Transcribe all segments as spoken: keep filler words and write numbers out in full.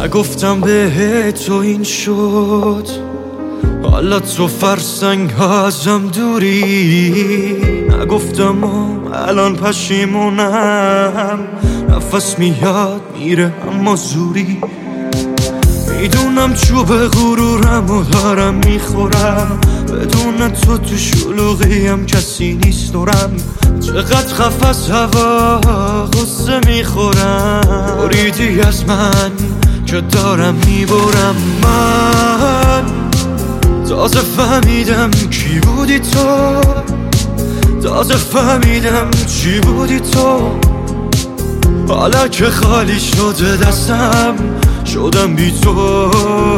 نگفتم به تو این شد، حالا تو فرسنگ ها ازم دوری. نگفتم و الان پشیمونم، نفس میاد میره اما زوری. میدونم چوب غرورم و دارم میخورم، بدون تو تو شلوغیم کسی نیست دورم. چقدر خف از هوا غصه میخورم، بریدی از من که دارم میبرم. من تازه فهمیدم کی بودی تو، تازه فهمیدم چی بودی تو. حالا که خالی شده دستم شدم بی تو.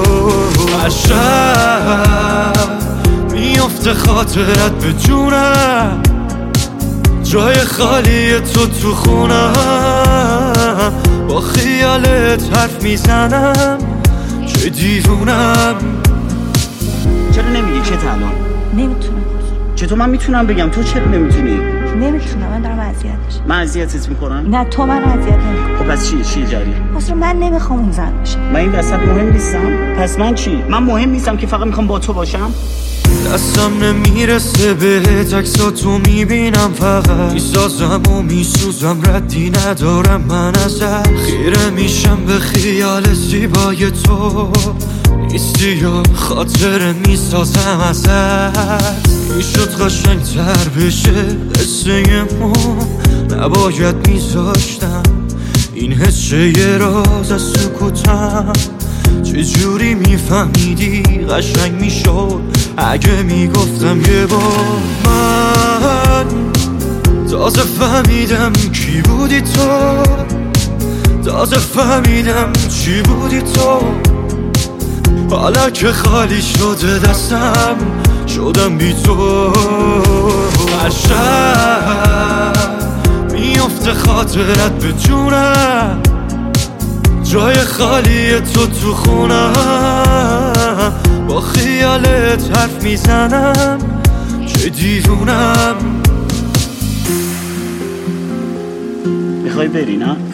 عشق میافته خاطرت به جونم، جای خالی تو تو خونم. با خیالت حرف میزنم چه دیوونم. چرا نمیگی چه الان؟ نمیتونم. چطور من میتونم بگم تو چرا نمیتونی؟ نمیتونم، من دارم اذیت میشم. من اذیتت میکنم؟ نه تو من اذیت نمیکنی. خب پس چی چی جری؟ اصلا من نمیخوام اون زن باشم. من این وسط مهم نیستم؟ پس من چی؟ من مهم نیستم که فقط میخوام با تو باشم؟ دستم نمیرسه به عکساتو میبینم، فقط میسازم و میسوزم، ردی ندارم من ازت. خیره میشم به خیال زیبای تو، نیستی یا خاطره میسازم ازت. میشد قشنگ تر بشه قصه ما، نباید میذاشتم این حس یه راز از سکوتم. چجوری میفهمیدی قشنگ میشد اگه میگفتم یه بار. من تازه فهمیدم کی بودی تو، تازه فهمیدم چی بودی تو. حالا که خالی شده دستم شدم بی تو. عشق میافته خاطرت به جونم، جای خالی تو تو خونم. با خیالت حرف میزنم چه دیوونم. میخوای بری نه؟